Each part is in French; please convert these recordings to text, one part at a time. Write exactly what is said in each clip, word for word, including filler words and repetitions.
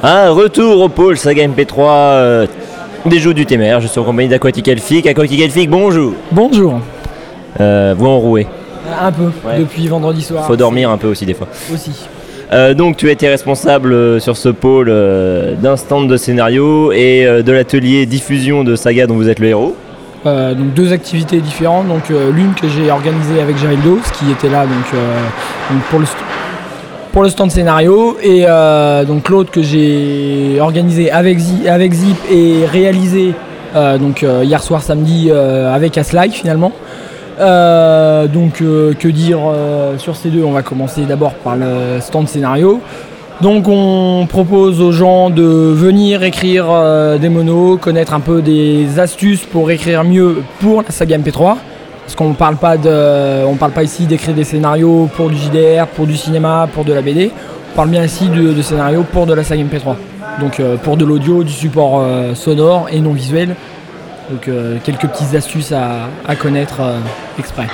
Un retour au pôle Saga M P trois euh, des Joues du Témer. Je suis en compagnie d'Aquatic Elfic. Aquatic Elfic, bonjour. Bonjour. Euh, vous enroué Un peu, ouais. Depuis vendredi soir. Faut dormir un peu aussi des fois. Aussi. Euh, donc tu as été responsable euh, sur ce pôle euh, d'un stand de scénario et euh, de l'atelier diffusion de Saga dont vous êtes le héros. Euh, donc deux activités différentes. Donc euh, l'une que j'ai organisée avec Javeldos qui était là donc, euh, donc pour le st- pour le stand scénario et euh, donc l'autre que j'ai organisée avec, Z- avec Zip et réalisée euh, donc euh, hier soir samedi euh, avec Aslike finalement. Euh, donc euh, que dire euh, sur ces deux, on va commencer d'abord par le stand scénario. Donc on propose aux gens de venir écrire euh, des monos, connaître un peu des astuces pour écrire mieux pour la saga M P trois. Parce qu'on parle pas de, on parle pas ici d'écrire des scénarios pour du J D R, pour du cinéma, pour de la B D. On parle bien ici de, de scénarios pour de la saga M P trois. Donc euh, pour de l'audio, du support euh, sonore et non visuel. Donc euh, quelques petites astuces à, à connaître euh, exprès.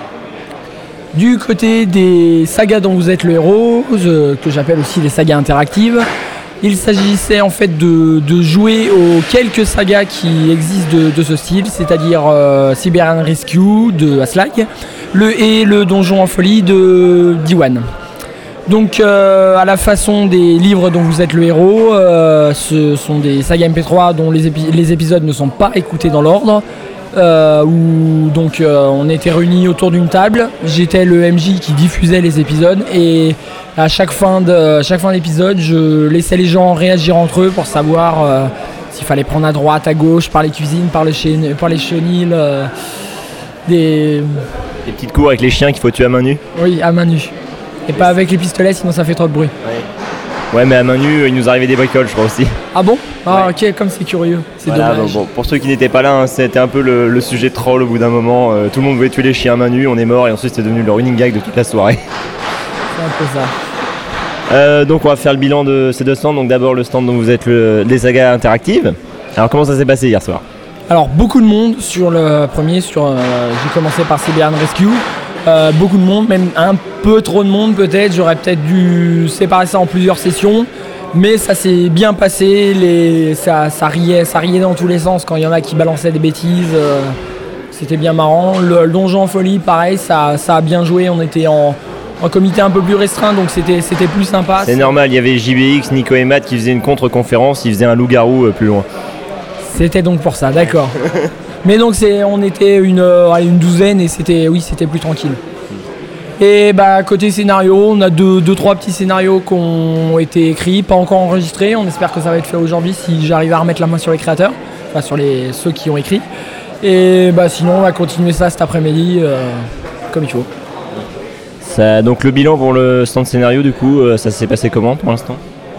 Du côté des sagas dont vous êtes le héros, euh, que j'appelle aussi les sagas interactives, il s'agissait en fait de, de jouer aux quelques sagas qui existent de, de ce style, c'est-à-dire euh, Siberian Rescue de Aslak, le et le Donjon en folie de Diwan. Donc euh, à la façon des livres dont vous êtes le héros, euh, ce sont des sagas M P trois dont les, épi- les épisodes ne sont pas écoutés dans l'ordre. Euh, où donc euh, on était réunis autour d'une table, j'étais le M J qui diffusait les épisodes et à chaque fin, de, à chaque fin d'épisode je laissais les gens réagir entre eux pour savoir euh, s'il fallait prendre à droite, à gauche, par les cuisines, par, le chen- par les chenilles, euh, des... Des petites cours avec les chiens qu'il faut tuer à main nue. Oui, à main nue. Et pas avec les pistolets sinon ça fait trop de bruit. Ouais. Ouais, mais à main nue, il nous arrivait des bricoles, je crois aussi. Ah bon? Ah Ouais. ok, comme c'est curieux, c'est Voilà, dommage. bon, bon, pour ceux qui n'étaient pas là, hein, c'était un peu le, le sujet troll au bout d'un moment. Euh, tout le monde voulait tuer les chiens à main nue, on est mort et ensuite c'est devenu le running gag de toute la soirée. C'est un peu ça. Euh, donc on va faire le bilan de ces deux stands. Donc d'abord le stand dont vous êtes le, les sagas interactives. Alors comment ça s'est passé hier soir? Alors beaucoup de monde sur le premier, sur, euh, j'ai commencé par Siberian Rescue. Euh, beaucoup de monde, même un peu trop de monde peut-être, j'aurais peut-être dû séparer ça en plusieurs sessions, mais ça s'est bien passé, les, ça, ça, riait, ça riait dans tous les sens quand il y en a qui balançaient des bêtises, euh, c'était bien marrant. Le, le Donjon en folie, pareil, ça, ça a bien joué, on était en, en comité un peu plus restreint, donc c'était, c'était plus sympa. C'est normal, il y avait J B X, Nico et Matt qui faisaient une contre-conférence, ils faisaient un loup-garou euh, plus loin. C'était donc pour ça, d'accord. Mais donc c'est, on était une, euh, une douzaine et c'était, oui, c'était plus tranquille. Et bah côté scénario, on a deux, deux trois petits scénarios qui ont été écrits, pas encore enregistrés. On espère que ça va être fait aujourd'hui si j'arrive à remettre la main sur les créateurs, enfin sur les, ceux qui ont écrit. Et bah sinon on va continuer ça cet après-midi euh, comme il faut. Ça, donc le bilan pour le stand scénario du coup, euh, ça s'est passé comment pour l'instant?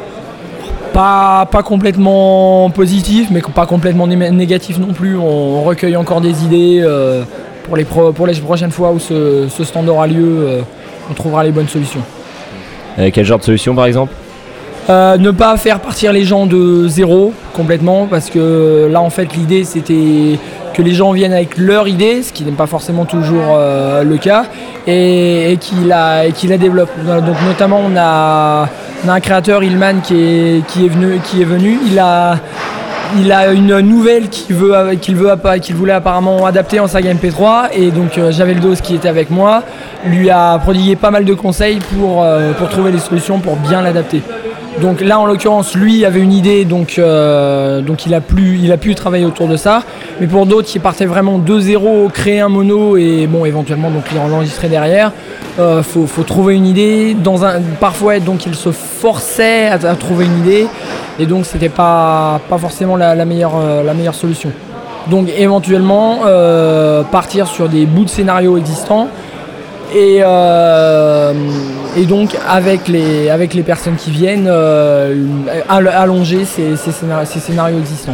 Pas, pas complètement positif, mais pas complètement né- négatif non plus. On recueille encore des idées euh, pour, les pro- pour les prochaines fois où ce, ce stand aura lieu. Euh, on trouvera les bonnes solutions. Euh, quel genre de solution par exemple? Euh, ne pas faire partir les gens de zéro complètement, parce que là en fait l'idée c'était que les gens viennent avec leur idée, ce qui n'est pas forcément toujours euh, le cas, et, et qu'ils la, et qu'ils la développent. Donc notamment on a, on a un créateur, Ilman, qui est, qui est venu, qui est venu. Il a, il a une nouvelle qu'il veut, qu'il veut, qu'il voulait apparemment adapter en saga M P trois, et donc euh, Javeldos qui était avec moi lui a prodigué pas mal de conseils pour, euh, pour trouver les solutions pour bien l'adapter. Donc là en l'occurrence lui avait une idée, donc, euh, donc il, a pu, il a pu travailler autour de ça, mais pour d'autres qui partaient vraiment de zéro, créer un mono et bon éventuellement donc l'enregistrer derrière, euh, faut, faut trouver une idée. Dans un, parfois donc il se forçait à, à trouver une idée et donc c'était pas, pas forcément la, la, meilleure, euh, la meilleure solution. Donc éventuellement euh, partir sur des bouts de scénarios existants. Et, euh, et donc avec les, avec les personnes qui viennent, euh, allonger ces, ces, scénarios, ces scénarios existants.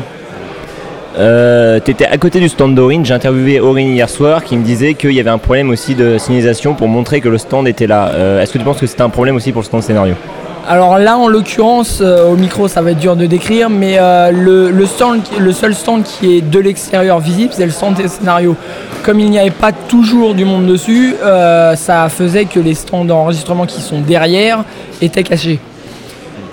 Euh, tu étais à côté du stand d'Aurine, j'ai interviewé Aurine hier soir qui me disait qu'il y avait un problème aussi de signalisation pour montrer que le stand était là. Euh, est-ce que tu penses que c'était un problème aussi pour le stand scénario? Alors là en l'occurrence, euh, au micro ça va être dur de décrire, mais euh, le, le, stand, le seul stand qui est de l'extérieur visible, c'est le stand des scénarios. Comme il n'y avait pas toujours du monde dessus, euh, ça faisait que les stands d'enregistrement qui sont derrière étaient cachés.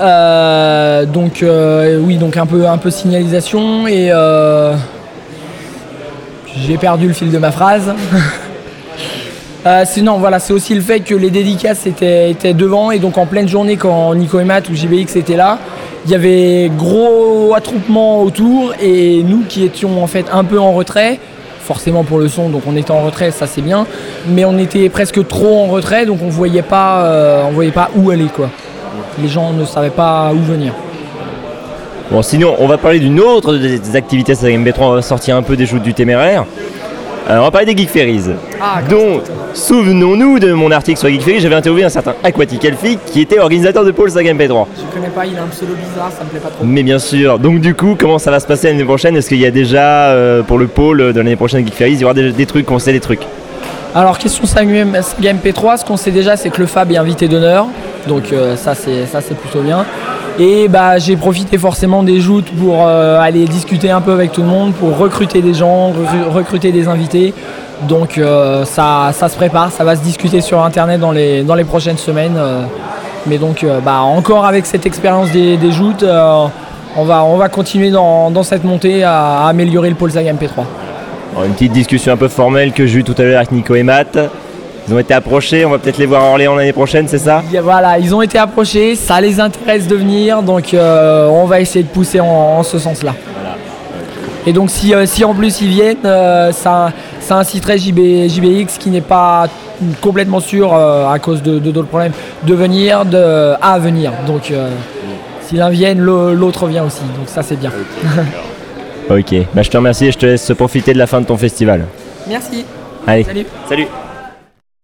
Euh, donc euh, oui, donc un peu, un peu signalisation et euh, j'ai perdu le fil de ma phrase. euh, sinon voilà, c'est aussi le fait que les dédicaces étaient, étaient devant et donc en pleine journée quand Nico et Matt ou J B X étaient là, il y avait gros attroupement autour et nous qui étions en fait un peu en retrait, forcément pour le son, donc on était en retrait, ça c'est bien, mais on était presque trop en retrait, donc on voyait pas, euh, on voyait pas où aller quoi. Les gens ne savaient pas où venir. Bon, sinon, on va parler d'une autre des activités de M B trois, on va sortir un peu des joutes du téméraire. Euh, on va parler des Geek Ferries. Ah, donc, souvenons-nous de mon article sur Geek Ferries, j'avais interviewé un certain Aquatic Elfic qui était organisateur de Pôle Saga M P trois. Je connais pas, il a un pseudo bizarre, ça me plaît pas trop. Mais bien sûr, donc du coup, comment ça va se passer l'année prochaine? Est-ce qu'il y a déjà, euh, pour le pôle de l'année prochaine Geek Ferries, il y aura des, des trucs, on sait des trucs? Alors, question Saga M P trois, ce qu'on sait déjà, c'est que le Fab est invité d'honneur. Donc euh, ça, c'est, ça, c'est plutôt bien. Et bah, j'ai profité forcément des joutes pour euh, aller discuter un peu avec tout le monde, pour recruter des gens, re- recruter des invités. Donc euh, ça, ça se prépare, ça va se discuter sur Internet dans les, dans les prochaines semaines. Euh, mais donc euh, bah, encore avec cette expérience des, des joutes, euh, on, va, on va continuer dans, dans cette montée à, à améliorer le pôle Saga M P trois. Alors, une petite discussion un peu formelle que j'ai eue tout à l'heure avec Nico et Matt. Ils ont été approchés, on va peut-être les voir à Orléans l'année prochaine, c'est ça? Voilà, ils ont été approchés, ça les intéresse de venir, donc euh, on va essayer de pousser en, en ce sens-là. Voilà. Et donc si, euh, si en plus ils viennent, euh, ça, ça inciterait J B, J B X qui n'est pas complètement sûr euh, à cause de, de d'autres problèmes de venir, de, à venir. Donc euh, si l'un vient, l'autre vient aussi, donc ça c'est bien. Ok, bah, je te remercie et je te laisse profiter de la fin de ton festival. Merci. Allez, salut. Salut.